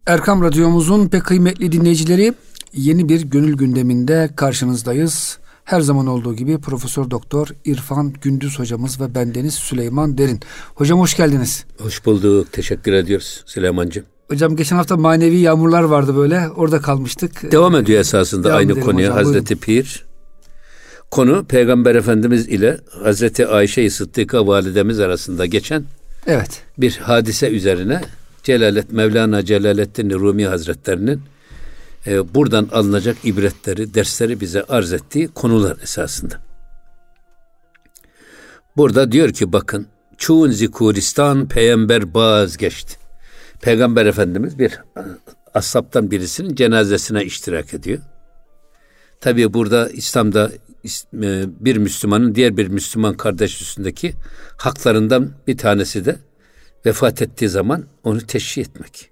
Erkam Radyomuzun pek kıymetli dinleyicileri, yeni bir gönül gündeminde karşınızdayız. Her zaman olduğu gibi Profesör Doktor İrfan Gündüz hocamız ve bendeniz Süleyman Derin. Hocam hoş geldiniz. Hoş bulduk. Teşekkür ediyoruz Süleymancığım. Hocam geçen hafta manevi yağmurlar vardı böyle. Orada kalmıştık. Devam ediyor esasında aynı konuya hocam, Hazreti Pir. Konu Peygamber Efendimiz ile Hazreti Ayşe-i Sıddıka validemiz arasında geçen bir hadise üzerine Mevlana Celaleddin Rumi Hazretlerinin buradan alınacak ibretleri, dersleri bize arz ettiği konular esasında. Burada diyor ki bakın, çun zikuristan peygamber vazgeçti. Peygamber Efendimiz bir ashabtan birisinin cenazesine iştirak ediyor. Tabii burada İslam'da bir Müslümanın diğer bir Müslüman kardeş üstündeki haklarından bir tanesi de vefat ettiği zaman onu teşhi etmek.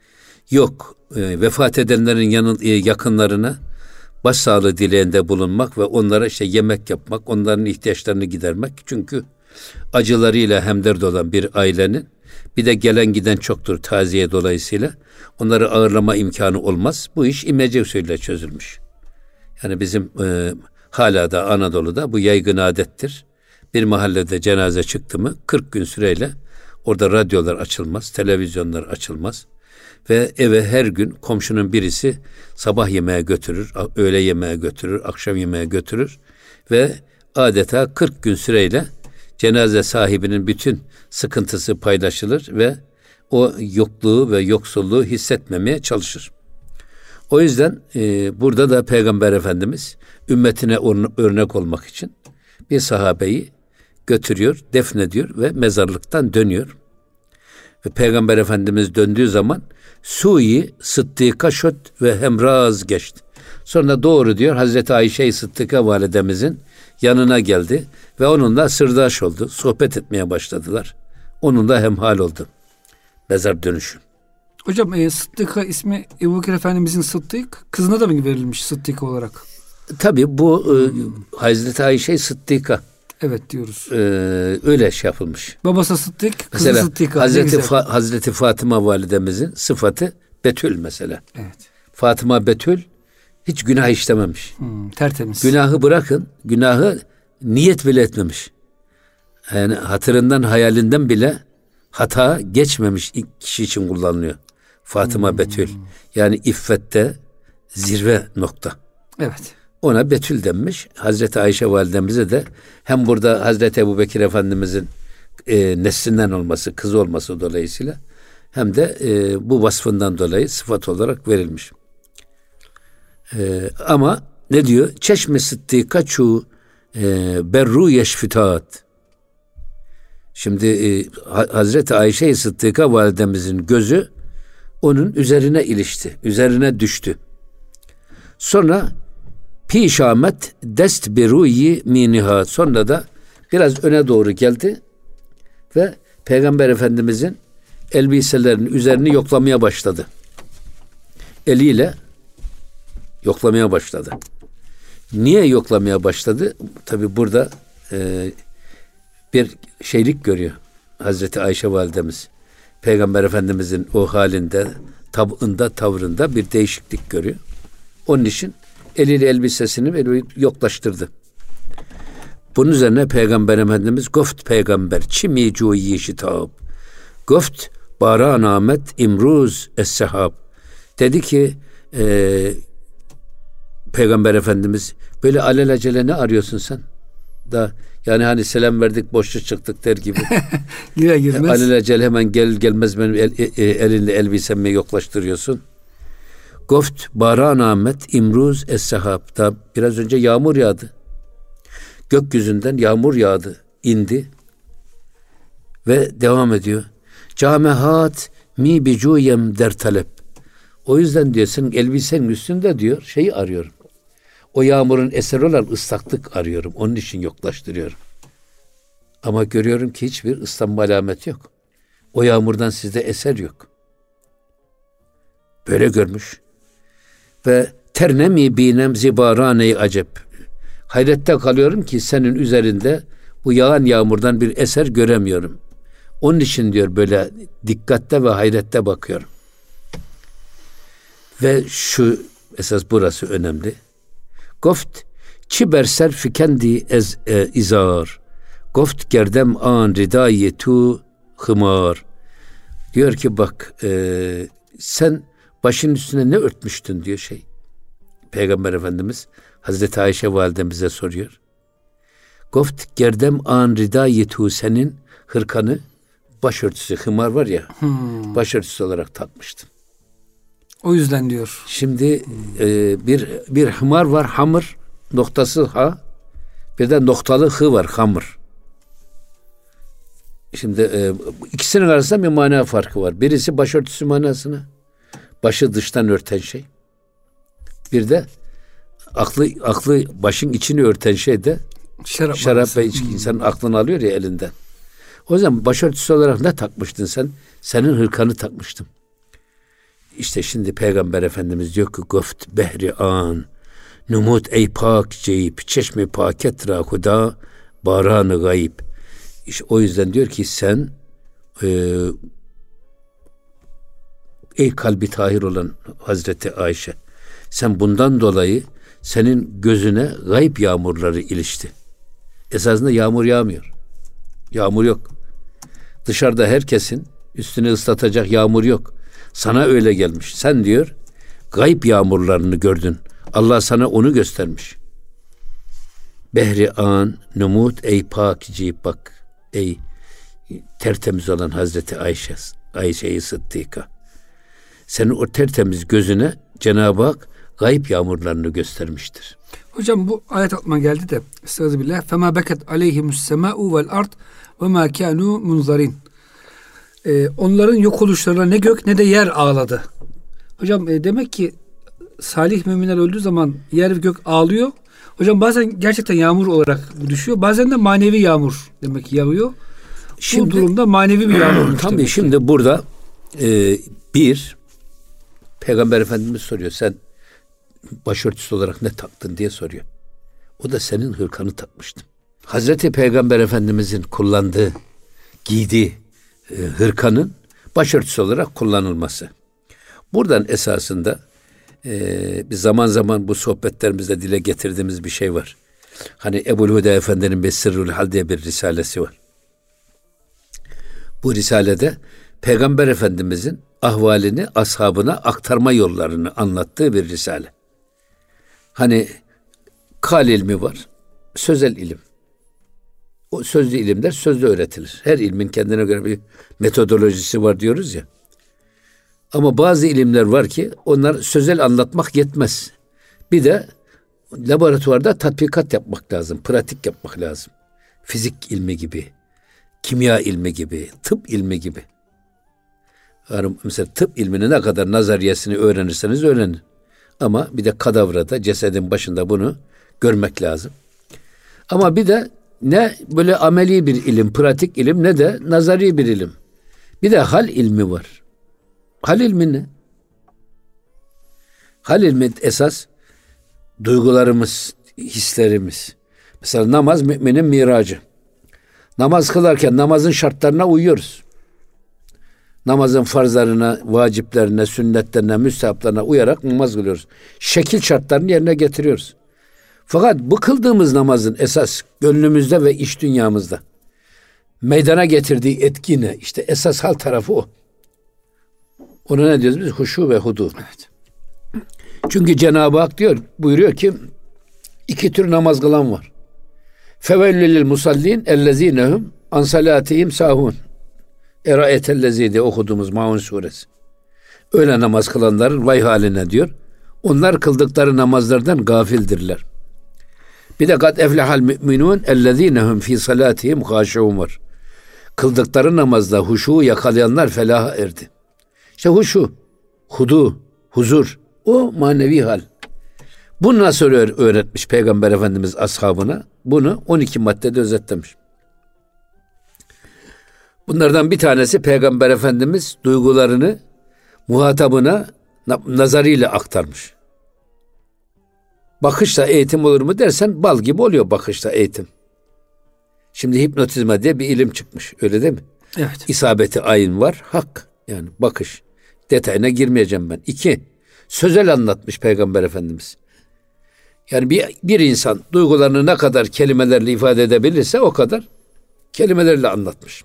Yok, vefat edenlerin yakınlarına başsağlığı dileğinde bulunmak ve onlara yemek yapmak, onların ihtiyaçlarını gidermek. Çünkü acılarıyla hemdert olan bir ailenin bir de gelen giden çoktur taziye dolayısıyla onları ağırlama imkanı olmaz. Bu iş imece usulüyle çözülmüş. Yani bizim hala da Anadolu'da bu yaygın adettir. Bir mahallede cenaze çıktı mı 40 gün süreyle orada radyolar açılmaz, televizyonlar açılmaz. Ve eve her gün komşunun birisi sabah yemeğe götürür, öğle yemeğe götürür, akşam yemeğe götürür. Ve adeta 40 gün süreyle cenaze sahibinin bütün sıkıntısı paylaşılır ve o yokluğu ve yoksulluğu hissetmemeye çalışır. O yüzden burada da Peygamber Efendimiz ümmetine örnek olmak için bir sahabeyi götürüyor, defnediyor ve mezarlıktan dönüyor. Ve Peygamber Efendimiz döndüğü zaman Suyi Sıddıka şöt ve hemraz geçti. Sonra doğru diyor Hazreti Ayşe-i Sıddıka validemizin yanına geldi ve onunla sırdaş oldu. Sohbet etmeye başladılar. Onunla hemhal oldu. Mezar dönüşü. Hocam Sıddıka ismi Ebu Bekir Efendimizin Sıddık, kızına da mı verilmiş Sıddıka olarak? Tabii bu Hazreti Ayşe Sıddıka. Evet diyoruz. Öyle yapılmış. Babası Sıddık, kızı Sıddıka. Hazreti Fatıma validemizin sıfatı Betül mesela. Evet. Fatıma Betül hiç günah işlememiş. Tertemiz. Günahı bırakın, günahı niyet bile etmemiş. Yani hatırından, hayalinden bile hata geçmemiş kişi için kullanılıyor. Fatıma Betül. Yani iffette zirve nokta. Evet. Ona Betül denmiş. Hazreti Ayşe validemize de hem burada Hazreti Ebu Bekir Efendimizin neslinden olması, kızı olması dolayısıyla hem de bu vasfından dolayı sıfat olarak verilmiş. Ama ne diyor? Çeşme Sıddıka çu berru yeşfitat. Şimdi Hazreti Ayşe-i Sıddıka validemizin gözü onun üzerine ilişti. Üzerine düştü. Sonra pişamet dest biruyi miniha. Sonra da biraz öne doğru geldi ve Peygamber Efendimizin elbiselerinin üzerini yoklamaya başladı. Eliyle yoklamaya başladı. Niye yoklamaya başladı? Tabi burada bir şeylik görüyor Hazreti Ayşe validemiz. Peygamber Efendimizin o halinde, tabında, tavrında bir değişiklik görüyor. Onun için eliyle elbisesini böyle yoklaştırdı. Bunun üzerine Peygamber Efendimiz goft peygamber çimi cuyi şitab goft baran amet imruz es-sehab dedi ki Peygamber Efendimiz böyle alelacele ne arıyorsun sen? Da yani hani selam verdik boşça çıktık der gibi. Alelacele hemen gelmez benim elinle elbisemi yoklaştırıyorsun. Goft baran amet imruz es-sehab. Da biraz önce yağmur yağdı. Gökyüzünden yağmur yağdı, indi ve devam ediyor. Camehat mi bicuyem der talep. O yüzden diyor senin elbisenin üstünde diyor şeyi arıyorum. O yağmurun eseri olan ıslaklık arıyorum. Onun için yoklaştırıyorum. Ama görüyorum ki hiçbir ıslanma alameti yok. O yağmurdan sizde eser yok. Böyle görmüş. Ve ternemi binem zibarane acep. Hayrette kalıyorum ki senin üzerinde bu yağan yağmurdan bir eser göremiyorum. Onun için diyor böyle dikkatle ve hayrette bakıyorum. Ve şu esas burası önemli. Goft çi berser fikendi ez izar. Goft gerdem an ridayi tu hımar. Diyor ki bak sen başının üstüne ne örtmüştün diyor Peygamber Efendimiz Hazreti Ayşe validemize soruyor. Goft gerdem an ridayi tu, senin hırkanı başörtüsü, hımar var ya, başörtüsü olarak takmıştım. O yüzden diyor. Şimdi bir hımar var, hamır, noktası ha, bir de noktalı hı var, hamır. Şimdi ikisinin arasında bir mana farkı var. Birisi başörtüsü manasını, başı dıştan örten şey. Bir de aklı başın içini örten şey de şarap ve içki, insanın aklını alıyor ya elinden. O yüzden başörtüsü olarak ne takmıştın sen? Senin hırkanı takmıştım. İşte şimdi Peygamber Efendimiz diyor ki goft behri an numut ey pak ceyip çeşme paket ra huda baranı gayb. İşte o yüzden diyor ki sen ey kalbi tahir olan Hazreti Ayşe, sen bundan dolayı senin gözüne gayb yağmurları ilişti. Esasında yağmur yağmıyor. Yağmur yok. Dışarıda herkesin üstünü ıslatacak yağmur yok. Sana öyle gelmiş. Sen diyor gayb yağmurlarını gördün. Allah sana onu göstermiş. Behri an numut ey pakici, bak ey tertemiz olan Hazreti Ayşe-i Sıddıka. Senin o tertemiz gözüne Cenab-ı Hak gayb yağmurlarını göstermiştir. Hocam bu ayet aklıma geldi de estağfirullah. Fema beket aleyhimus sema'u vel ard ve ma kanu munzarin. Onların yok oluşlarına ne gök ne de yer ağladı. Hocam demek ki salih müminler öldüğü zaman yer ve gök ağlıyor. Hocam bazen gerçekten yağmur olarak bu düşüyor. Bazen de manevi yağmur demek ki yağıyor. Şimdi, bu durumda manevi bir yağmur. Tabii şimdi burada bir Peygamber Efendimiz soruyor, sen başörtüsü olarak ne taktın diye soruyor. O da senin hırkanı takmıştım. Hazreti Peygamber Efendimizin kullandığı, giydiği hırkanın başörtüsü olarak kullanılması. Buradan esasında biz zaman zaman bu sohbetlerimizde dile getirdiğimiz bir şey var. Hani Ebu'l-Huda Efendi'nin Besirrül Hal diye bir risalesi var. Bu risalede Peygamber Efendimizin ahvalini ashabına aktarma yollarını anlattığı bir risale. Hani kal ilmi var, sözel ilim. O sözlü ilimler sözlü öğretilir. Her ilmin kendine göre bir metodolojisi var diyoruz ya. Ama bazı ilimler var ki onlar sözel anlatmak yetmez. Bir de laboratuvarda tatbikat yapmak lazım, pratik yapmak lazım. Fizik ilmi gibi, kimya ilmi gibi, tıp ilmi gibi. Yani mesela tıp ilmini ne kadar nazariyesini öğrenirseniz öğrenin. Ama bir de kadavrada, cesedin başında bunu görmek lazım. Ama bir de ne böyle ameli bir ilim, pratik ilim, ne de nazari bir ilim. Bir de hal ilmi var. Hal ilmi ne? Hal ilmi esas duygularımız, hislerimiz. Mesela namaz müminin miracı. Namaz kılarken namazın şartlarına uyuyoruz. Namazın farzlarına, vaciplerine, sünnetlerine, müstehaplarına uyarak namaz kılıyoruz. Şekil şartlarını yerine getiriyoruz. Fakat bu kıldığımız namazın esas gönlümüzde ve iç dünyamızda meydana getirdiği etki ne? İşte esas hal tarafı o. Ona ne diyoruz biz? Huşu ve hudu. Evet. Çünkü Cenab-ı Hak buyuruyor ki iki tür namaz kılan var. Fevellil musallin ellezinehum an salatihim sahun. Eraetellezide okuduğumuz Maun suresi. Öyle namaz kılanların vay haline diyor. Onlar kıldıkları namazlardan gafildirler. Bir de kad eflehal müminun ellezinehum fi salatihim haşiun var. Kıldıkları namazda huşu yakalayanlar felaha erdi. İşte huşu, hudu, huzur, o manevi hal. Bunu nasıl öğretmiş Peygamber Efendimiz ashabına? Bunu 12 maddede özetlemiş. Bunlardan bir tanesi Peygamber Efendimiz duygularını muhatabına nazarıyla aktarmış. Bakışla eğitim olur mu dersen bal gibi oluyor bakışla eğitim. Şimdi hipnotizma diye bir ilim çıkmış, öyle değil mi? Evet. İsabeti ayin var, hak, yani bakış. Detayına girmeyeceğim ben. 2, Sözel anlatmış Peygamber Efendimiz. Yani bir insan duygularını ne kadar kelimelerle ifade edebilirse o kadar kelimelerle anlatmış.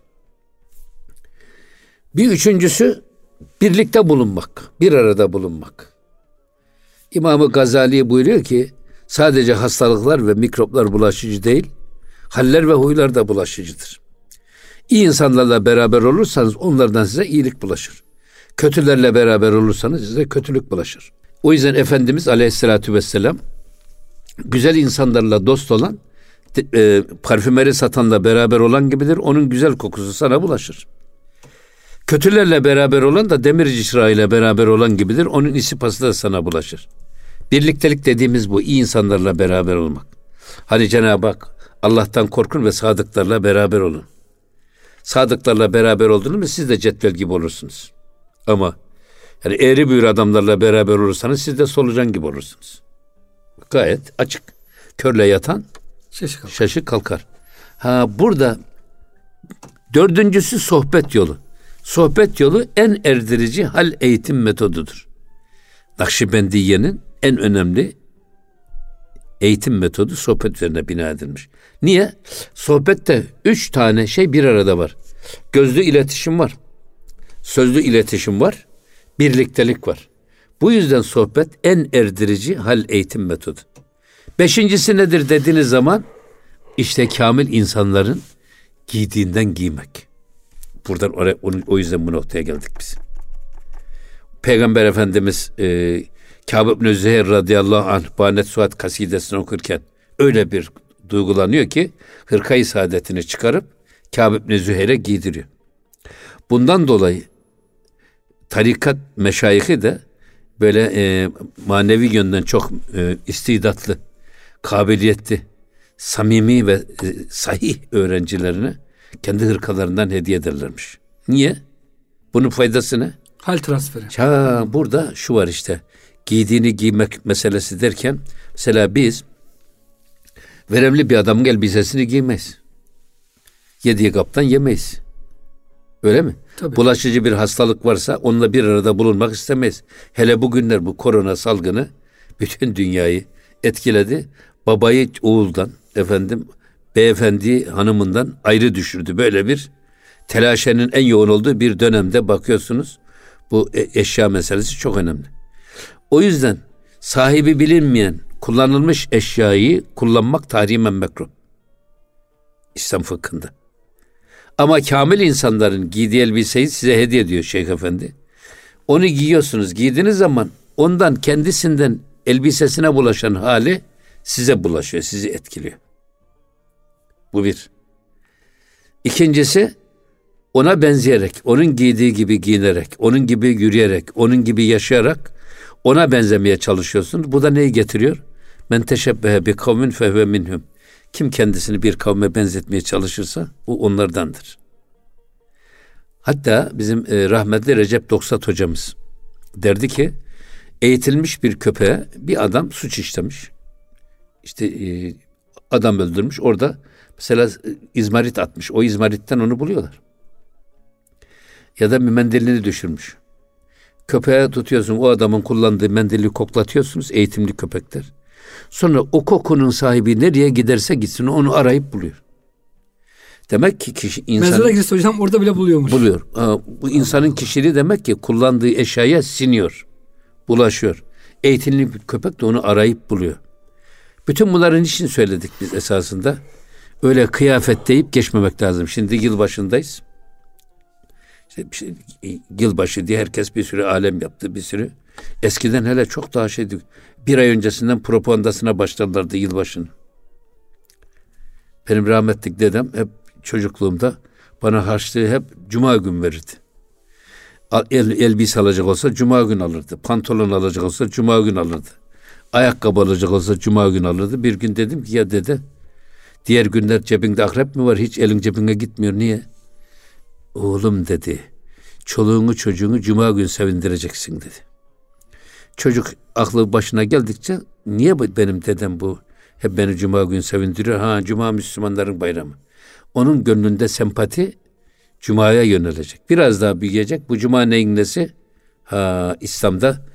Bir üçüncüsü birlikte bulunmak, bir arada bulunmak. İmam-ı Gazali buyuruyor ki sadece hastalıklar ve mikroplar bulaşıcı değil, haller ve huylar da bulaşıcıdır. İyi insanlarla beraber olursanız onlardan size iyilik bulaşır. Kötülerle beraber olursanız size kötülük bulaşır. O yüzden Efendimiz Aleyhisselatü Vesselam güzel insanlarla dost olan parfümeri satanla beraber olan gibidir. Onun güzel kokusu sana bulaşır. Kötülerle beraber olan da demirci çırağıyla beraber olan gibidir. Onun isipası da sana bulaşır. Birliktelik dediğimiz bu. İyi insanlarla beraber olmak. Hani Cenab-ı Hak Allah'tan korkun ve sadıklarla beraber olun. Sadıklarla beraber oldunuz mu siz de cetvel gibi olursunuz. Ama yani eğri büğrü adamlarla beraber olursanız siz de solucan gibi olursunuz. Gayet açık. Körle yatan şaşı kalkar. Burada dördüncüsü sohbet yolu. Sohbet yolu en erdirici hal eğitim metodudur. Nakşibendiye'nin en önemli eğitim metodu sohbet üzerine bina edilmiş. Niye? Sohbette 3 tane şey bir arada var. Gözlü iletişim var. Sözlü iletişim var. Birliktelik var. Bu yüzden sohbet en erdirici hal eğitim metodu. 5.'si nedir dediğiniz zaman işte kamil insanların giydiğinden giymek. Buradan o yüzden bu noktaya geldik biz. Peygamber Efendimiz Kâb ibn Züheyr radıyallahu anh Banet Suat kasidesini okurken öyle bir duygulanıyor ki hırka-i saadetini çıkarıp Kâb ibn Züheyr'e giydiriyor. Bundan dolayı tarikat meşayihi de böyle manevi yönden çok istidatlı, kabiliyetli, samimi ve sahih öğrencilerine kendi hırkalarından hediye ederlermiş. Niye? Bunun faydası ne? Hal transferi. Burada şu var işte. Giydiğini giymek meselesi derken mesela biz veremli bir adamın elbisesini giymeyiz. Yediği kaptan yemeyiz. Öyle mi? Tabii. Bulaşıcı bir hastalık varsa onunla bir arada bulunmak istemeyiz. Hele bugünler bu korona salgını bütün dünyayı etkiledi. Babayı oğuldan, beyefendi hanımından ayrı düşürdü. Böyle bir telaşenin en yoğun olduğu bir dönemde bakıyorsunuz. Bu eşya meselesi çok önemli. O yüzden sahibi bilinmeyen kullanılmış eşyayı kullanmak tahrimen mekruh. İslam fıkhında. Ama kamil insanların giydiği elbiseyi size hediye ediyor Şeyh Efendi. Onu giyiyorsunuz. Giydiğiniz zaman ondan kendisinden elbisesine bulaşan hali size bulaşıyor, sizi etkiliyor. Bu bir. İkincisi ona benzeyerek, onun giydiği gibi giyinerek, onun gibi yürüyerek, onun gibi yaşayarak ona benzemeye çalışıyorsunuz. Bu da neyi getiriyor? Men teşebbehe bi kavmin fehve minhum. Kim kendisini bir kavme benzetmeye çalışırsa bu onlardandır. Hatta bizim rahmetli Recep Doksat hocamız derdi ki eğitilmiş bir köpeğe bir adam suç işlemiş. İşte adam öldürmüş. Orada mesela izmarit atmış. O izmaritten onu buluyorlar. Ya da bir mendilini düşürmüş. Köpeğe tutuyorsun, o adamın kullandığı mendili koklatıyorsunuz, eğitimli köpekler. Sonra o kokunun sahibi nereye giderse gitsin onu arayıp buluyor. Demek ki kişi insan... Mezara girse hocam orada bile buluyormuş. Buluyor. Bu insanın kişiliği demek ki kullandığı eşyaya siniyor, bulaşıyor. Eğitimli bir köpek de onu arayıp buluyor. Bütün bunların için söyledik biz esasında. Öyle kıyafet deyip geçmemek lazım. Şimdi yılbaşındayız. İşte yılbaşı diye herkes bir sürü alem yaptı, bir sürü. Eskiden hele çok daha şeydi. Bir ay öncesinden propagandasına başladılardı yılbaşını. Benim rahmetli dedem hep çocukluğumda bana harçlığı hep cuma gün verirdi. Elbise alacak olsa cuma gün alırdı. Pantolon alacak olsa cuma gün alırdı. Ayakkabı alacak olsa cuma gün alırdı. Bir gün dedim ki ya dede, diğer günler cebinde akrep mi var? Hiç elin cebine gitmiyor. Niye? Oğlum dedi, çoluğunu çocuğunu cuma gün sevindireceksin dedi. Çocuk aklı başına geldikçe niye benim dedem bu hep beni cuma gün sevindiriyor? Cuma Müslümanların bayramı. Onun gönlünde sempati cumaya yönelecek. Biraz daha büyüyecek. Bu cuma neyin nesi? İslam'da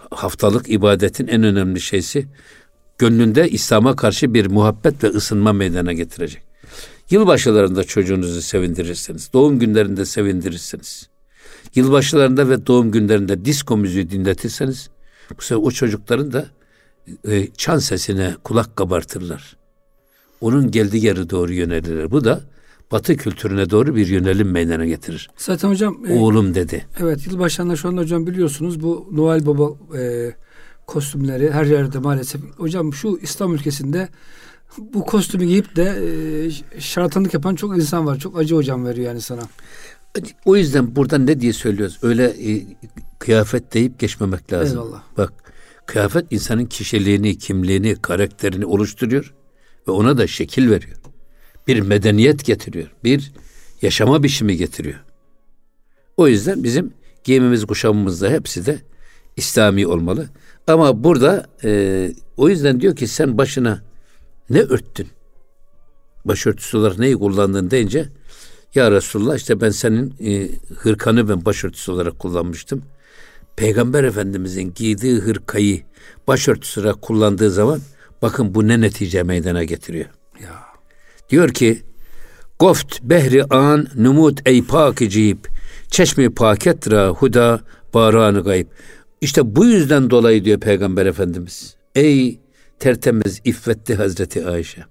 haftalık ibadetin en önemli şeysi gönlünde İslam'a karşı bir muhabbet ve ısınma meydana getirecek. Yılbaşılarında çocuğunuzu sevindirirsiniz. Doğum günlerinde sevindirirsiniz. Yılbaşılarında ve doğum günlerinde disko müziği dinletirseniz bu sefer o çocukların da çan sesine kulak kabartırlar. Onun geldiği yere doğru yönelirler. Bu da Batı kültürüne doğru bir yönelim meydana getirir. Zaten hocam oğlum dedi. Evet, yılbaşlarında şu anda hocam biliyorsunuz bu Noel Baba kostümleri her yerde maalesef. Hocam şu İslam ülkesinde bu kostümü giyip de şarlatanlık yapan çok insan var. Çok acı hocam veriyor yani sana. O yüzden buradan ne diye söylüyoruz? Öyle kıyafet deyip geçmemek lazım. Eyvallah. Bak, kıyafet insanın kişiliğini, kimliğini, karakterini oluşturuyor ve ona da şekil veriyor. Bir medeniyet getiriyor. Bir yaşama biçimi getiriyor. O yüzden bizim giyimimiz, kuşamımız da hepsi de İslami olmalı. Ama burada o yüzden diyor ki sen başına ne örttün? Başörtüsü olarak neyi kullandın deyince ya Resulullah işte ben senin hırkanı ben başörtüsü olarak kullanmıştım. Peygamber Efendimizin giydiği hırkayı başörtüsü olarak kullandığı zaman bakın bu ne netice meydana getiriyor. Ya. Diyor ki Goft behri an numut ey pak-ı cib çeşmi paketra huda baranı gayb. İşte bu yüzden dolayı diyor Peygamber Efendimiz. Ey tertemiz iffetli Hazreti Ayşe.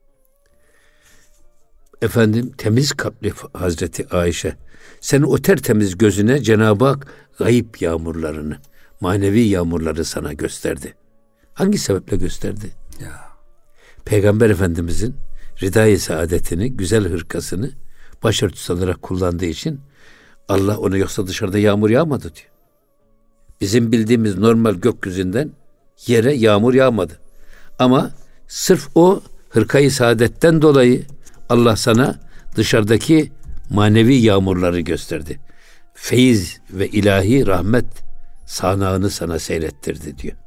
Efendim temiz kalpli Hazreti Ayşe. Senin o tertemiz gözüne Cenab-ı Hak gayb yağmurlarını, manevi yağmurları sana gösterdi. Hangi sebeple gösterdi? Ya. Peygamber Efendimizin ridai saadetini, güzel hırkasını başörtüsü olarak kullandığı için Allah onu, yoksa dışarıda yağmur yağmadı diyor. Bizim bildiğimiz normal gökyüzünden yere yağmur yağmadı. Ama sırf o hırkayı saadetten dolayı Allah sana dışarıdaki manevi yağmurları gösterdi. Feyiz ve ilahi rahmet sanağını sana seyrettirdi diyor.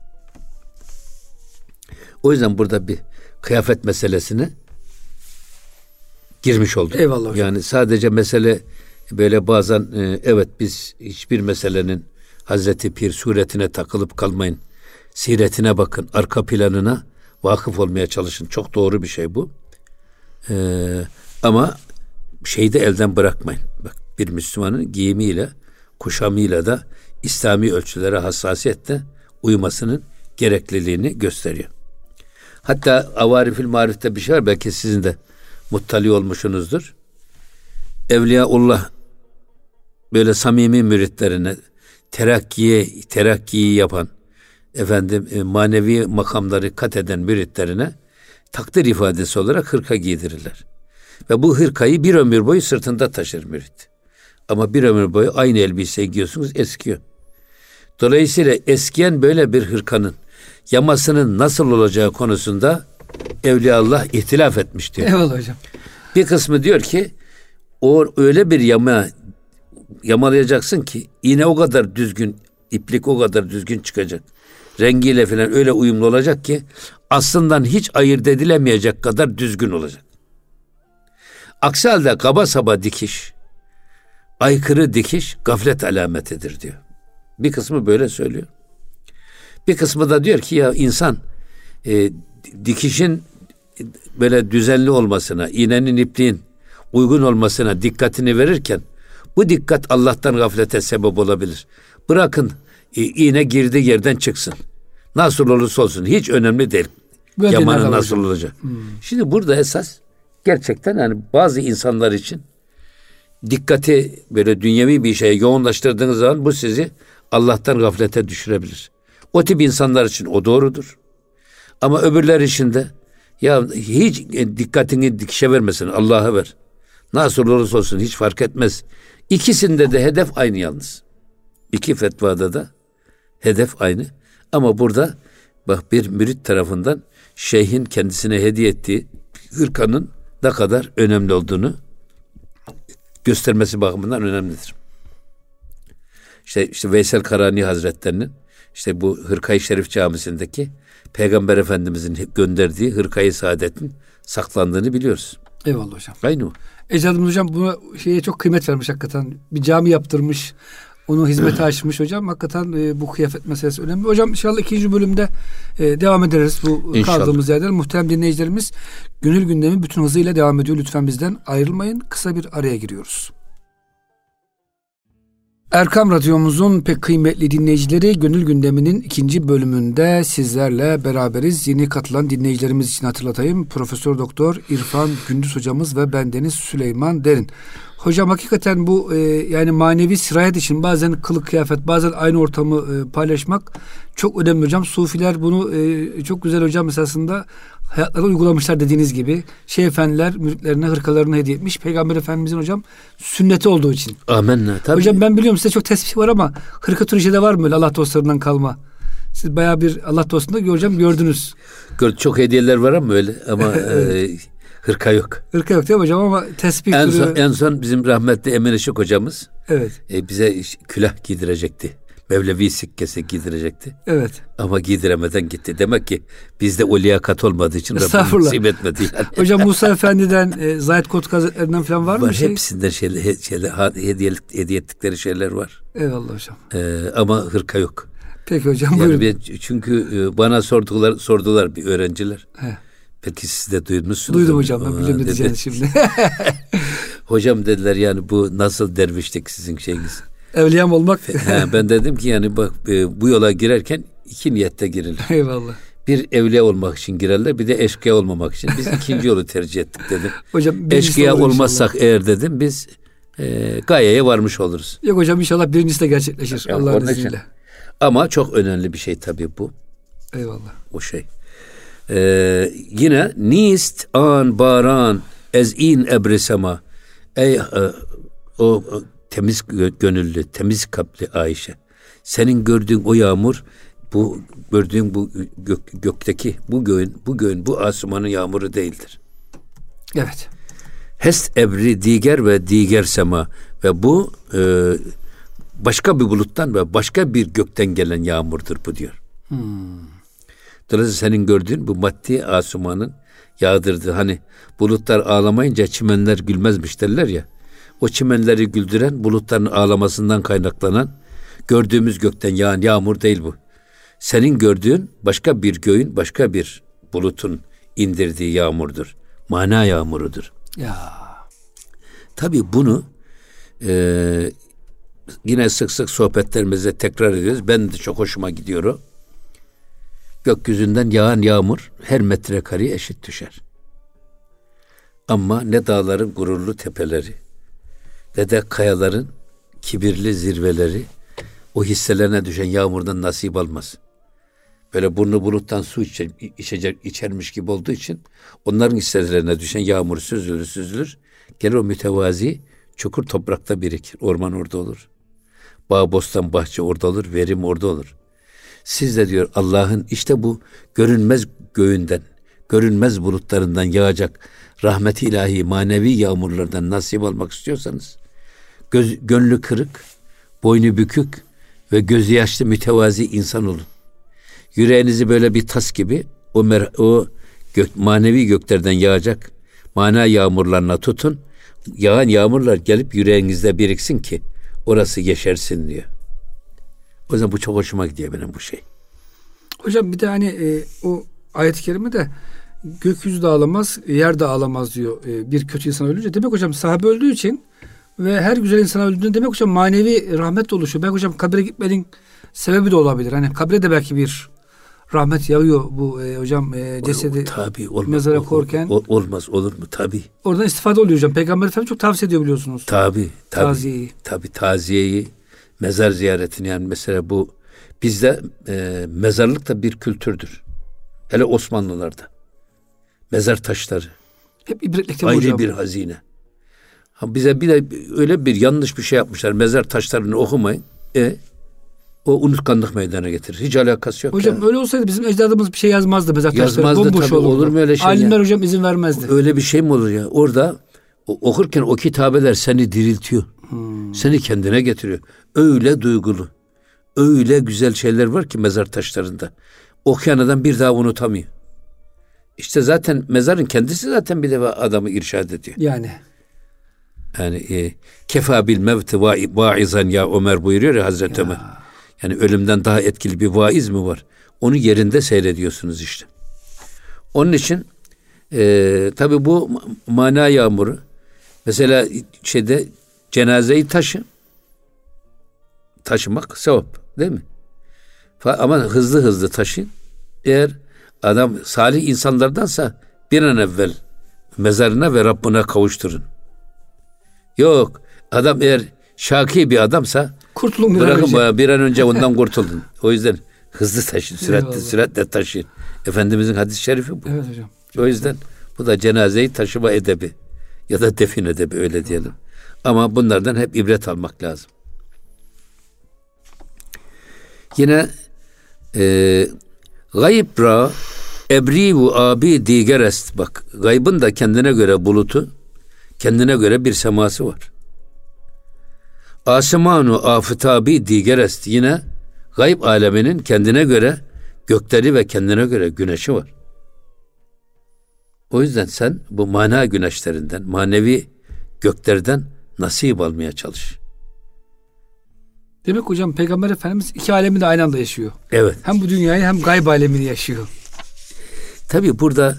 O yüzden burada bir kıyafet meselesine girmiş olduk. Eyvallah hocam. Yani sadece mesele böyle bazen evet biz hiçbir meselenin Hazreti Pir suretine takılıp kalmayın. Siretine bakın, arka planına vakıf olmaya çalışın. Çok doğru bir şey bu. Ama şeyi de elden bırakmayın. Bak, bir Müslümanın giyimiyle, kuşamıyla da İslami ölçülere hassasiyetle uymasının gerekliliğini gösteriyor. Hatta Avarifül Marif'te bir şey var, belki sizin de muttali olmuşsunuzdur. Evliyaullah böyle samimi müritlerine terakkiyi yapan, manevi makamları kat eden müritlerine takdir ifadesi olarak hırka giydirirler. Ve bu hırkayı bir ömür boyu sırtında taşır mürit. Ama bir ömür boyu aynı elbiseyi giyiyorsunuz, eskiyor. Dolayısıyla eskiyen böyle bir hırkanın yamasının nasıl olacağı konusunda Evliyaullah ihtilaf etmiş diyor. Eyvallah hocam. Bir kısmı diyor ki o öyle bir yamalayacaksın ki iğne o kadar düzgün, iplik o kadar düzgün çıkacak. Rengiyle falan öyle uyumlu olacak ki aslından hiç ayırt edilemeyecek kadar düzgün olacak. Aksi halde kaba saba dikiş, aykırı dikiş gaflet alametidir diyor. Bir kısmı böyle söylüyor. Bir kısmı da diyor ki ya insan dikişin böyle düzenli olmasına, iğnenin ipliğin uygun olmasına dikkatini verirken bu dikkat Allah'tan gaflete sebep olabilir. Bırakın iğne girdiği yerden çıksın. Nasıl olursa olsun hiç önemli değil. Böyle yamanın nasıl olacak. Şimdi burada esas gerçekten yani bazı insanlar için dikkati böyle dünyevi bir şeye yoğunlaştırdığınız zaman bu sizi Allah'tan gaflete düşürebilir. O tip insanlar için o doğrudur. Ama öbürler için de ya hiç dikkatini dikişe vermesin, Allah'a ver. Nasıl olursa olsun hiç fark etmez. İkisinde de hedef aynı yalnız. İki fetvada da hedef aynı. Ama burada bak bir mürit tarafından şeyhin kendisine hediye ettiği hırkanın ne kadar önemli olduğunu göstermesi bakımından önemlidir. İşte Veysel Karani Hazretlerinin işte bu Hırka-i Şerif Camisi'ndeki Peygamber Efendimizin gönderdiği Hırka-i Saadet'in saklandığını biliyoruz. Eyvallah hocam. Aynı o. Ecdadımız hocam buna şeye çok kıymet vermiş hakikaten. Bir cami yaptırmış. Onu hizmete açmış hocam. Hakikaten bu kıyafet meselesi önemli. Hocam inşallah 2. bölümde devam ederiz bu İnşallah. kaldığımız yerden. Muhterem dinleyicilerimiz, Gönül Gündemi bütün hızıyla devam ediyor. Lütfen bizden ayrılmayın. Kısa bir araya giriyoruz. Erkam Radyomuzun pek kıymetli dinleyicileri, Gönül Gündemi'nin 2. bölümünde sizlerle beraberiz. Yeni katılan dinleyicilerimiz için hatırlatayım. Profesör Doktor İrfan Gündüz hocamız ve bendeniz Süleyman Derin. Hocam hakikaten bu yani manevi sirayet için bazen kılık kıyafet, bazen aynı ortamı paylaşmak çok önemli hocam. Sufiler bunu çok güzel hocam esasında hayatlarına uygulamışlar dediğiniz gibi. Şeyh efendiler müritlerine hırkalarını hediye etmiş. Peygamber Efendimizin hocam sünneti olduğu için. Amenna. Tabii. Hocam ben biliyorum size çok tesbih var ama hırka Türkçe'de var mı öyle Allah dostlarından kalma? Siz bayağı bir Allah dostunda hocam gördünüz. Çok hediyeler var ama öyle ama hırka yok. Hırka yok değil mi hocam ama tesbih en son bizim rahmetli Emin Işık hocamız evet. Bize külah giydirecekti. Mevlevi sikkesi giydirecekti. Evet. Ama giydiremeden gitti. Demek ki bizde o liyakat olmadığı için Rabbim nasip etmedi yani. Hocam Musa Efendi'den, Zahid Kotuk Hazretlerinden falan var mı? Var, hepsinden hediye ettikleri şeyler var. Eyvallah hocam. Ama hırka yok. Peki hocam yani buyurun. Çünkü bana sordular bir öğrenciler. He. Peki siz de duymuşsunuz. Duydum hocam, ben biliyorum ne diyeceğiniz şimdi. Hocam dediler yani bu nasıl dervişlik sizin şeyiniz. Evliyam olmak. Ben dedim ki yani bak bu yola girerken 2 niyette girilir. Eyvallah. Bir evliya olmak için girerler, bir de eşkıya olmamak için. Biz 2. yolu tercih ettik dedim. Hocam eşkıya olmazsak eğer dedim biz gayeye varmış oluruz. Yok hocam inşallah birincisi de gerçekleşir Yani Allah'ın izniyle. Ama çok önemli bir şey tabii bu. Eyvallah. O şey. Yine nist an baran ezin ebrisema. Ey o temiz gönüllü, temiz kalpli Ayşe. Senin gördüğün o yağmur, bu gördüğün bu gökteki bu göğün bu asmanın yağmuru değildir. Evet. Hest ebri diger ve diger sema ve bu başka bir buluttan ve başka bir gökten gelen yağmurdur bu diyor. Dolayısıyla senin gördüğün bu maddi asumanın yağdırdığı, hani bulutlar ağlamayınca çimenler gülmezmiş derler ya. O çimenleri güldüren bulutların ağlamasından kaynaklanan gördüğümüz gökten yağan yağmur değil bu. Senin gördüğün başka bir göğün, başka bir bulutun indirdiği yağmurdur. Mana yağmurudur. Ya. Tabii bunu yine sık sık sohbetlerimizde tekrar ediyoruz. Ben de çok hoşuma gidiyor o. Gökyüzünden yağan yağmur her metrekareye eşit düşer. Ama ne dağların gururlu tepeleri, ne de kayaların kibirli zirveleri o hisselerine düşen yağmurdan nasip almaz. Böyle burnu buluttan su içermiş gibi olduğu için onların hisselerine düşen yağmur süzülür. Gelir o mütevazi çukur toprakta birikir. Orman orada olur. Bağ, bostan, bahçe orada olur. Verim orada olur. Siz de diyor Allah'ın işte bu görünmez göğünden, görünmez bulutlarından yağacak rahmet-i ilahi manevi yağmurlardan nasip almak istiyorsanız gönlü kırık, boynu bükük ve gözü yaşlı mütevazi insan olun. Yüreğinizi böyle bir tas gibi manevi göklerden yağacak mana yağmurlarına tutun. Yağan yağmurlar gelip yüreğinizde biriksin ki orası yeşersin diyor. O yüzden bu çok hoşuma gidiyor benim bu şey. Hocam bir de hani o ayet-i kerime de gökyüzü de ağlamaz, yer de ağlamaz diyor bir kötü insan ölünce. Demek hocam sahabe öldüğü için ve her güzel insan öldüğünde demek hocam manevi rahmet de oluşuyor. Belki hocam kabre gitmenin sebebi de olabilir. Hani kabre de belki bir rahmet yağıyor bu hocam cesedi mezara korurken. Olmaz olur mu? Tabii. Oradan istifade oluyor hocam. Peygamber Efendimiz çok tavsiye ediyor biliyorsunuz. Tabii. Taziyeyi. Tabii taziyeyi, mezar ziyaretini yani mesela bu bizde mezarlık da bir kültürdür. Hele Osmanlılarda. Mezar taşları. Hep ibretlikte hocam. Ayrı bir hazine. Bize bir de öyle bir yanlış bir şey yapmışlar. Mezar taşlarını okumayın. O unutkanlık meydana getirir. Hiç alakası yok. Hocam öyle olsaydı bizim ecdadımız bir şey yazmazdı. Mezar taşları bomboş tabii, olurdu. olur mu öyle şey? Alimler ya? Hocam izin vermezdi. Öyle bir şey mi olur ya? Orada okurken o kitabeler seni diriltiyor. Seni kendine getiriyor. Öyle duygulu. Öyle güzel şeyler var ki mezar taşlarında. Okuyan adam bir daha unutamıyor. İşte zaten mezarın kendisi zaten bir defa adamı irşad ediyor. Yani. Yani kefa bil mevti vaizan ya Ömer buyuruyor ya Hazreti Ömer. Yani ölümden daha etkili bir vaiz mi var? Onu yerinde seyrediyorsunuz işte. Onun için tabii bu mana yağmuru. Mesela cenazeyi taşımak sevap değil mi? Ama hızlı hızlı taşıyın. Eğer adam salih insanlardansa bir an evvel mezarına ve Rabbine kavuşturun. Yok, adam eğer şaki bir adamsa kurtulun bırakın bir an önce ondan kurtulun. O yüzden hızlı taşıyın, süratle taşıyın. Efendimizin hadis-i şerifi bu. Evet hocam. O yüzden bu da cenazeyi taşıma edebi ya da defin edebi, öyle diyelim. Ama bunlardan hep ibret almak lazım. Yine gayb ra ebrivu abi diger est. Bak, gaybın da kendine göre bulutu, kendine göre bir seması var. Asimanu afitabi diger est. Yine gayb aleminin kendine göre gökleri ve kendine göre güneşi var. O yüzden sen bu mana güneşlerinden, manevi göklerden nasip almaya çalış. Demek hocam Peygamber Efendimiz iki alemi de aynı anda yaşıyor. Evet. Hem bu dünyayı hem gayb alemini yaşıyor. Tabii burada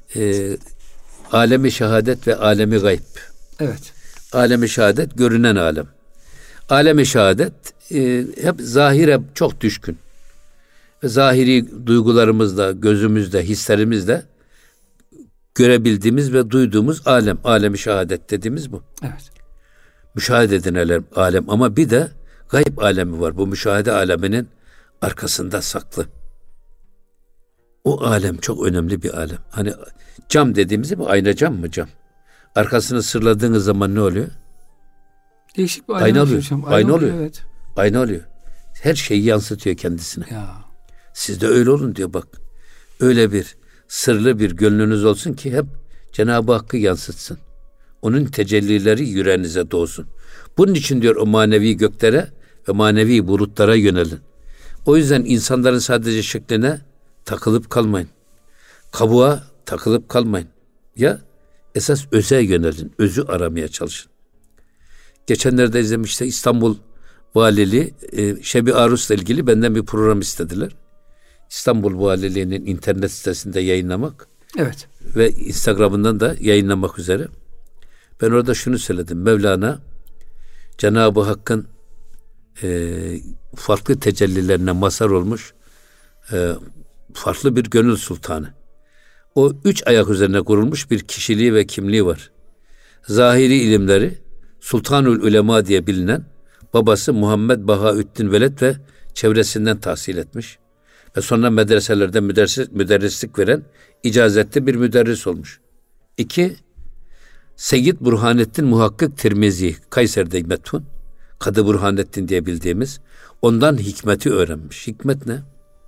alemi şehadet ve alemi gayb. Evet. Alemi şehadet görünen alem. Alemi şehadet hep zahire çok düşkün. Zahiri duygularımızla, gözümüzle, hislerimizle görebildiğimiz ve duyduğumuz alem. Alemi şehadet dediğimiz bu. Evet. Müşahede edilen alem, ama bir de gayb alemi var. Bu müşahede aleminin arkasında saklı. O alem çok önemli bir alem. Hani cam dediğimiz bu ayna cam mı cam? Arkasını sırladığınız zaman ne oluyor? Değişik bir ayna oluyor. Ayna oluyor. Evet. Ayna oluyor. Her şeyi yansıtıyor kendisine. Ya. Siz de öyle olun diyor bak. Öyle bir sırlı bir gönlünüz olsun ki hep Cenab-ı Hakk'ı yansıtsın. Onun tecellileri yüreğinize doğsun. Bunun için diyor o manevi göklere ve manevi bulutlara yönelin. O yüzden insanların sadece şekline takılıp kalmayın. Kabuğa takılıp kalmayın. Ya esas öze yönelin. Özü aramaya çalışın. Geçenlerde izlemişte İstanbul Valiliği Şebi Arus'la ilgili benden bir program istediler. İstanbul Valiliği'nin internet sitesinde yayınlamak. Evet. Ve Instagram'ından da yayınlamak üzere. Ben orada şunu söyledim. Mevlana Cenab-ı Hakk'ın farklı tecellilerine mazhar olmuş farklı bir gönül sultanı. O 3 ayak üzerine kurulmuş bir kişiliği ve kimliği var. Zahiri ilimleri Sultanül Ulema diye bilinen babası Muhammed Bahaüddin Veled ve çevresinden tahsil etmiş. Ve sonra medreselerde müderrislik veren icazetli bir müderris olmuş. 2. Seyyid Burhanettin Muhakkik Tirmizi, Kayseri'de metfun, Kadı Burhanettin diye bildiğimiz, ondan hikmeti öğrenmiş. Hikmet ne?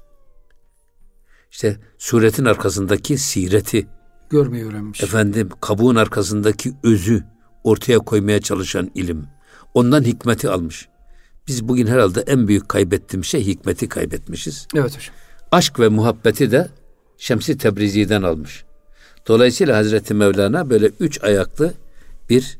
İşte suretin arkasındaki sireti, görmeyi öğrenmiş. Kabuğun arkasındaki özü ortaya koymaya çalışan ilim. Ondan hikmeti almış. Biz bugün herhalde en büyük kaybettiğimiz şey hikmeti kaybetmişiz. Evet hocam. Aşk ve muhabbeti de Şems-i Tebrizi'den almış. Dolayısıyla Hazreti Mevlana böyle 3 ayaklı bir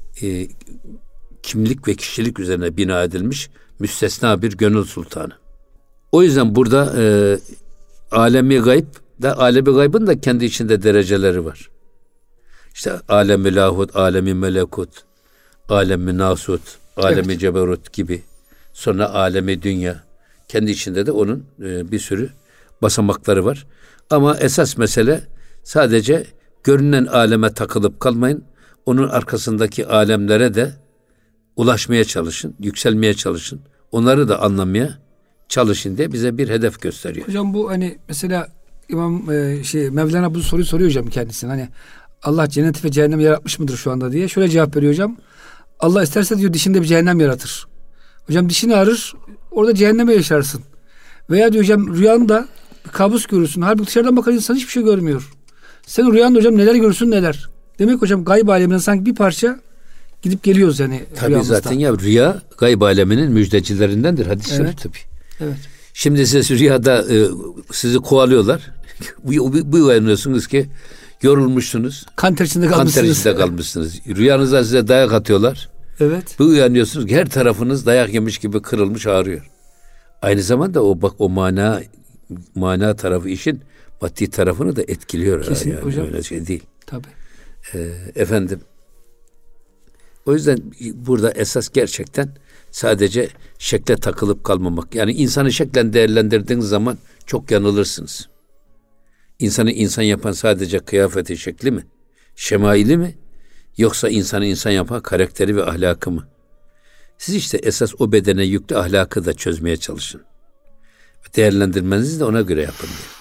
kimlik ve kişilik üzerine bina edilmiş müstesna bir gönül sultanı. O yüzden burada alemi gayb da, alemi gaybın da kendi içinde dereceleri var. İşte alemi lahut, alemi melekut, alemi nasut, alemi ceberut gibi. Sonra alemi dünya. Kendi içinde de onun bir sürü basamakları var. Ama esas mesele sadece görünen aleme takılıp kalmayın. Onun arkasındaki alemlere de ulaşmaya çalışın, yükselmeye çalışın. Onları da anlamaya çalışın diye bize bir hedef gösteriyor. Hocam bu hani mesela Mevlana bu soruyu soruyor hocam kendisine. Hani Allah cenneti ve cehennemi yaratmış mıdır şu anda diye. Şöyle cevap veriyor hocam. Allah isterse diyor dişinde bir cehennem yaratır. Hocam dişini ağrır, orada cehenneme yaşarsın. Veya diyor hocam rüyanda bir kabus görürsün. Halbuki dışarıdan bakan insan hiçbir şey görmüyor. Sen rüyanda hocam neler görürsün neler. Demek hocam gayb aleminden sanki bir parça gidip geliyoruz yani. Tabii rüyamızda. zaten ya rüya gayb aleminin müjdecilerindendir. Hadisler tabii. Evet. Şimdi siz rüyada sizi kovalıyorlar. Bu uyanıyorsunuz ki Yorulmuşsunuz. Kan ter içinde kalmışsınız. Rüyanızda size dayak atıyorlar. Evet. Bir uyanıyorsunuz ki her tarafınız dayak yemiş gibi kırılmış, ağrıyor. Aynı zamanda o mana tarafı işin maddi tarafını da etkiliyor. Kesinlikle yani hocam. Öyle şey değil. Tabii. Efendim, o yüzden burada esas gerçekten sadece şekle takılıp kalmamak. Yani insanı şeklen değerlendirdiğiniz zaman çok yanılırsınız. İnsanı insan yapan sadece kıyafeti, şekli mi? Şemaili mi? Yoksa insanı insan yapan karakteri ve ahlakı mı? Siz işte esas o bedene yüklü ahlakı da çözmeye çalışın. Değerlendirmenizi de ona göre yapın diyor.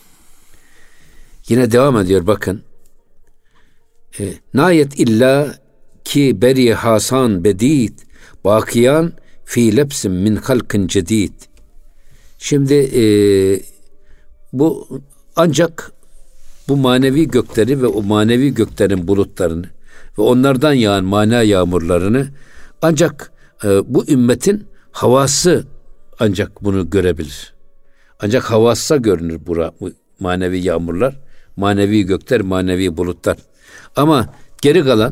Yine devam ediyor bakın. Nayet illa ki beri hasan bedid bakiyan fi lepsin min halkın cedid. Şimdi bu ancak bu manevi gökleri ve o manevi göklerin bulutlarını ve onlardan yağan mana yağmurlarını ancak bu ümmetin havası ancak bunu görebilir. Ancak havassa görünür bu manevi yağmurlar, manevi gökler, manevi bulutlar. Ama geri kalan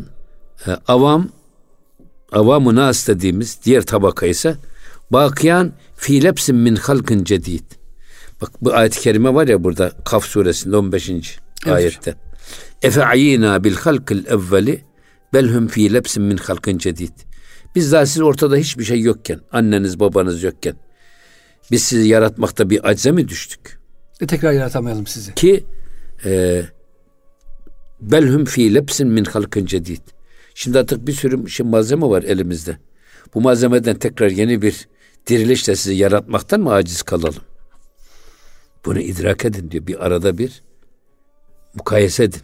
avam-ı nas dediğimiz diğer tabaka ise bakiyan fi lepsin min halkın cedid. Bak bu ayet-i kerime var ya burada Kaf suresinde 15. Evet. Ayette. Efe'ayina bil halkil evveli belhum fi lepsin min halkın cedid. Biz daha siz ortada hiçbir şey yokken, anneniz babanız yokken biz sizi yaratmakta bir acize mi düştük? Tekrar yaratamayalım sizi. Ki belhum fi lepsin min halkın cedid. Şimdi artık bir sürü malzeme var elimizde. Bu malzemeden tekrar yeni bir dirilişle sizi yaratmaktan mı aciz kalalım? Bunu idrak edin diyor. Bir arada bir mukayese edin.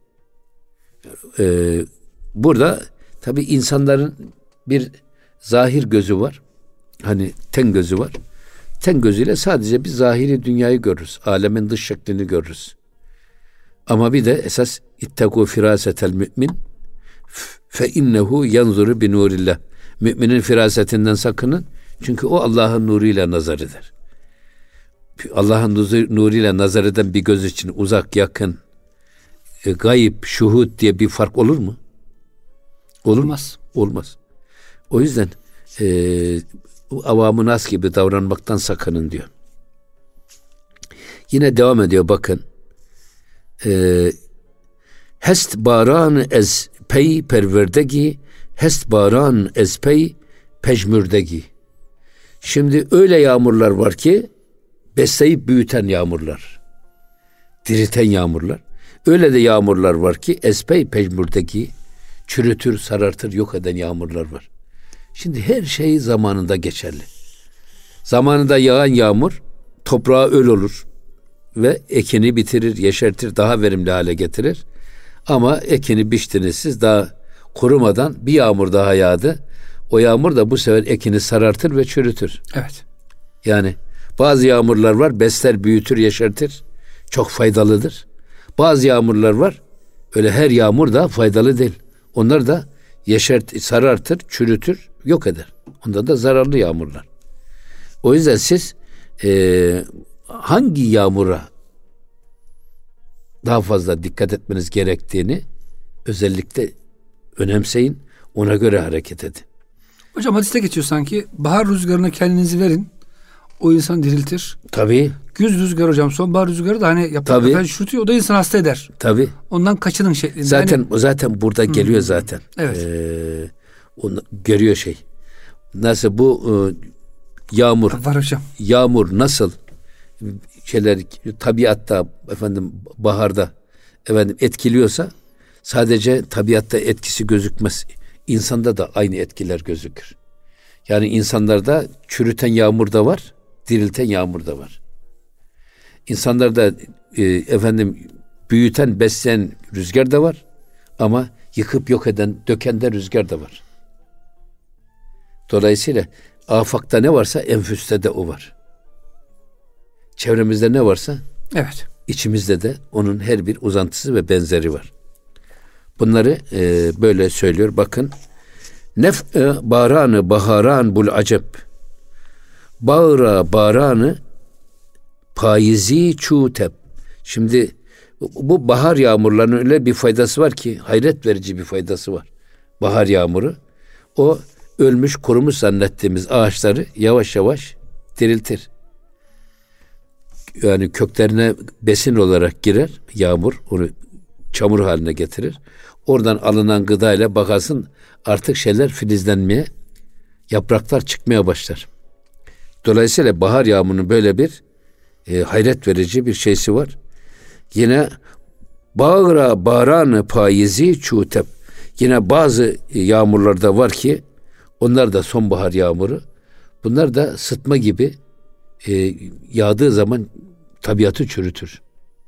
Burada tabii insanların bir zahir gözü var. Hani ten gözü var. Ten gözüyle sadece bir zahiri dünyayı görürüz. Alemin dış şeklini görürüz. Ama bir de esas ittegu firasetel mümin fe innehu yanzuru bi nurillah. Müminin firasetinden sakının. Çünkü o Allah'ın nuruyla nazar eder. Allah'ın nuruyla nazar eden bir göz için uzak, yakın, gayb, şuhud diye bir fark olur mu? Olmaz. Olmaz. O yüzden avam-ı nas gibi davranmaktan sakının diyor. Yine devam ediyor bakın. Hest baran ez pey perverdegi, hest baran ez pey pejmürdegi. Şimdi öyle yağmurlar var ki besleyip büyüten yağmurlar, dirilten yağmurlar. Öyle de yağmurlar var ki espey pejmürdeki, çürütür, sarartır, yok eden yağmurlar var. Şimdi her şey zamanında geçerli. Zamanında yağan yağmur toprağa öl olur ve ekini bitirir, yeşertir, daha verimli hale getirir. Ama ekini biçtiniz siz, daha kurumadan bir yağmur daha yağdı. O yağmur da bu sefer ekini sarartır ve çürütür. Evet. Yani bazı yağmurlar var, besler, büyütür, yeşertir. Çok faydalıdır. Bazı yağmurlar var, öyle her yağmur da faydalı değil. Onlar da sarartır, çürütür, yok eder. Onlar da zararlı yağmurlar. O yüzden siz hangi yağmura daha fazla dikkat etmeniz gerektiğini özellikle önemseyin, ona göre hareket edin. Hocam hadiste geçiyor sanki, bahar rüzgarına kendinizi verin, o insan diriltir. Tabii. Güz rüzgarı hocam, sonbahar rüzgarı da hani yapraklardan şutuyor, o da insan hasta eder. Tabii. Ondan kaçının şeklinde. Zaten burada geliyor zaten. Evet. Onu görüyor şey. Nasıl bu yağmur var hocam. Yağmur nasıl tabiatta baharda etkiliyorsa sadece tabiatta etkisi gözükmez. İnsanda da aynı etkiler gözükür. Yani insanlarda çürüten yağmur da var, dirilten yağmur da var. İnsanlarda büyüten, besleyen rüzgar da var ama yıkıp yok eden, döken de rüzgar da var. Dolayısıyla afakta ne varsa enfüste de o var. Çevremizde ne varsa içimizde de onun her bir uzantısı ve benzeri var. Bunları böyle söylüyor. Bakın. Baranı baharan bul acep. Bağıra baranı payizi çutep. Şimdi Bu bahar yağmurlarının öyle bir faydası var ki, hayret verici bir faydası var. Bahar yağmuru, o ölmüş, kurumuş zannettiğimiz ağaçları yavaş yavaş diriltir. Yani köklerine besin olarak girer yağmur, onu çamur haline getirir. Oradan alınan gıdayla bakarsın artık şeyler filizlenmeye, yapraklar çıkmaya başlar. Dolayısıyla bahar yağmurunun böyle bir hayret verici bir şeysi var. Yine bağıra bağranı payizi çutep. Yine bazı yağmurlarda var ki onlar da sonbahar yağmuru. Bunlar da sıtma gibi yağdığı zaman tabiatı çürütür.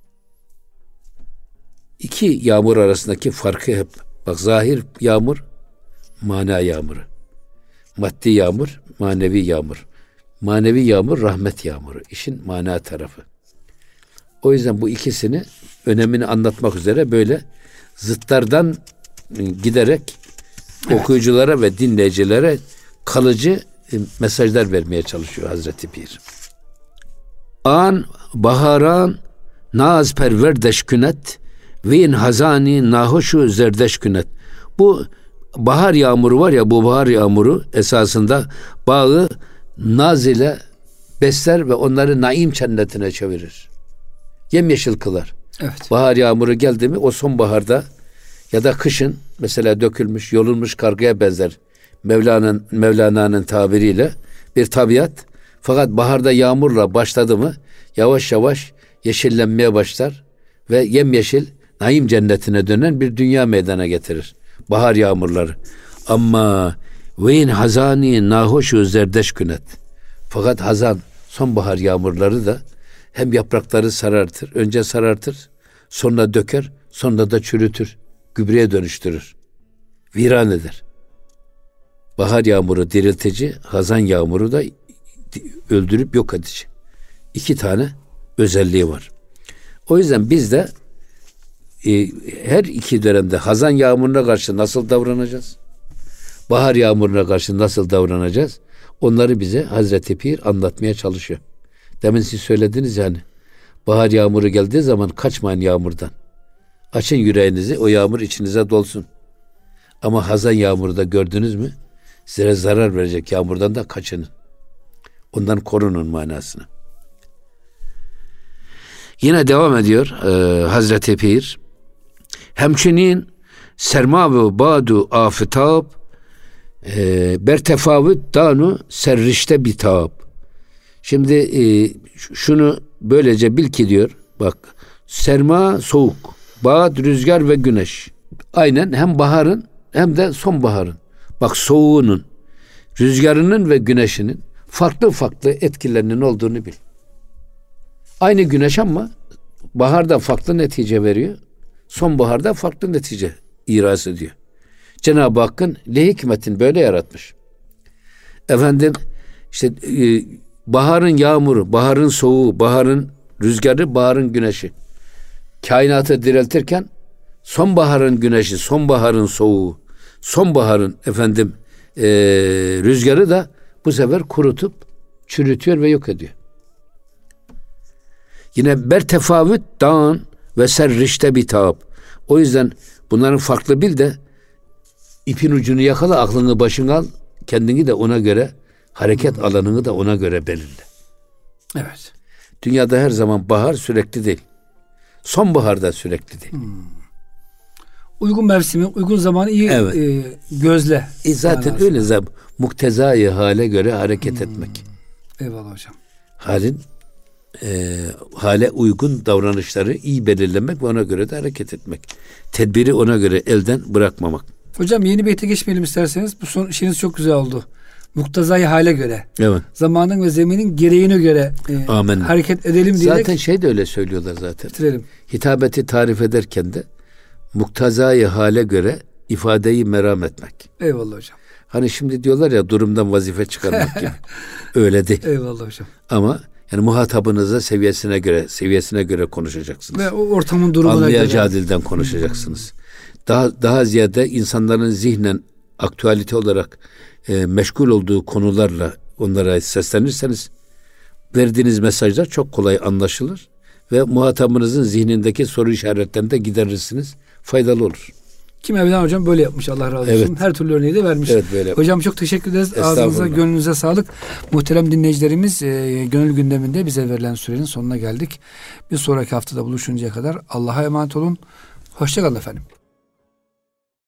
İki yağmur arasındaki farkı hep bak, zahir yağmur, mana yağmuru. Maddi yağmur, manevi yağmur. Manevi yağmur rahmet yağmuru. İşin mana tarafı. O yüzden bu ikisini önemini anlatmak üzere böyle zıtlardan giderek okuyuculara ve dinleyicilere kalıcı mesajlar vermeye çalışıyor Hazreti Pir. An baharan naz perverdeş künet ve hazani nahoşu zerdeş künet. Bu bahar yağmuru var ya, bu bahar yağmuru esasında bağı naz ile besler ve onları naim cennetine çevirir. Yemyeşil kılar. Evet. Bahar yağmuru geldi mi o sonbaharda ya da kışın mesela dökülmüş, yolunmuş kargaya benzer. Mevlana'nın tabiriyle bir tabiat. Fakat baharda yağmurla başladı mı yavaş yavaş yeşillenmeye başlar ve yemyeşil naim cennetine dönen bir dünya meydana getirir. Bahar yağmurları. Ama veyn hazani nahoşu zerdeş künet. Fakat hazan, sonbahar yağmurları da hem yaprakları sarartır, önce sarartır, sonra döker, sonra da çürütür, gübreye dönüştürür, viran eder. Bahar yağmuru diriltici, hazan yağmuru da öldürüp yok edici. İki tane özelliği var. O yüzden biz de her iki dönemde hazan yağmuruna karşı nasıl davranacağız? Bahar yağmuruna karşı nasıl davranacağız? Onları bize Hazreti Pir anlatmaya çalışıyor. Demin siz söylediniz yani, bahar yağmuru geldiği zaman kaçmayın yağmurdan. Açın yüreğinizi, o yağmur içinize dolsun. Ama hazan yağmuru da gördünüz mü? Size zarar verecek yağmurdan da kaçının. Ondan korunun manasını. Yine devam ediyor Hazreti Pir. Hemçinin serma ve badu afitab bertefavüt danu serrişte bitab. Şimdi şunu böylece bil ki diyor, bak, serma soğuk, bad rüzgar ve güneş. Aynen hem baharın hem de sonbaharın. Bak, soğuğunun, rüzgarının ve güneşinin farklı farklı etkilerinin olduğunu bil. Aynı güneş ama baharda farklı netice veriyor, sonbaharda farklı netice ihraz ediyor. Cenab-ı Hakk'ın hikmetin böyle yaratmış. Efendim işte baharın yağmuru, baharın soğuğu, baharın rüzgarı, baharın güneşi. Kainatı diriltirken sonbaharın güneşi, sonbaharın soğuğu, sonbaharın rüzgarı da bu sefer kurutup çürütüyor ve yok ediyor. Yine bertefavüt dağın ve serrişte bitab. O yüzden bunların farklı bil de ipin ucunu yakala, aklını başına al, kendini de ona göre, hareket alanını da ona göre belirle. Evet. Dünyada her zaman bahar sürekli değil. Sonbaharda sürekli değil. Uygun mevsimi, uygun zamanı iyi gözle. Zaten manası. öyle muktezai hale göre hareket etmek. Eyvallah hocam. Hale uygun davranışları iyi belirlemek ve ona göre de hareket etmek. Tedbiri ona göre elden bırakmamak. Hocam yeni beyte geçmeyelim isterseniz. Bu son şeyiniz çok güzel oldu. Muktezai hale göre. Evet. Zamanın ve zeminin gereğine göre hareket edelim diyerek. Zaten de öyle söylüyorlar zaten. Bitirelim. Hitabeti tarif ederken de muktezai hale göre ifadeyi meram etmek. Eyvallah hocam. Hani şimdi diyorlar ya, durumdan vazife çıkarmak gibi. Öyle değil. Eyvallah hocam. Ama yani muhatabınıza seviyesine göre konuşacaksınız. Ve o ortamın durumuna göre. Anlayacağı dilden konuşacaksınız. Daha ziyade insanların zihnen aktüalite olarak meşgul olduğu konularla onlara seslenirseniz verdiğiniz mesajlar çok kolay anlaşılır ve muhatabınızın zihnindeki soru işaretlerini de giderirsiniz. Faydalı olur. Kim Mevlana hocam böyle yapmış, Allah razı olsun. Evet. Her türlü örneği de vermiş. Evet, böyle. Hocam çok teşekkür ederiz. Ağzınıza, gönlünüze sağlık. Muhterem dinleyicilerimiz, gönül gündeminde bize verilen sürenin sonuna geldik. Bir sonraki haftada buluşuncaya kadar Allah'a emanet olun. Hoşça kalın efendim.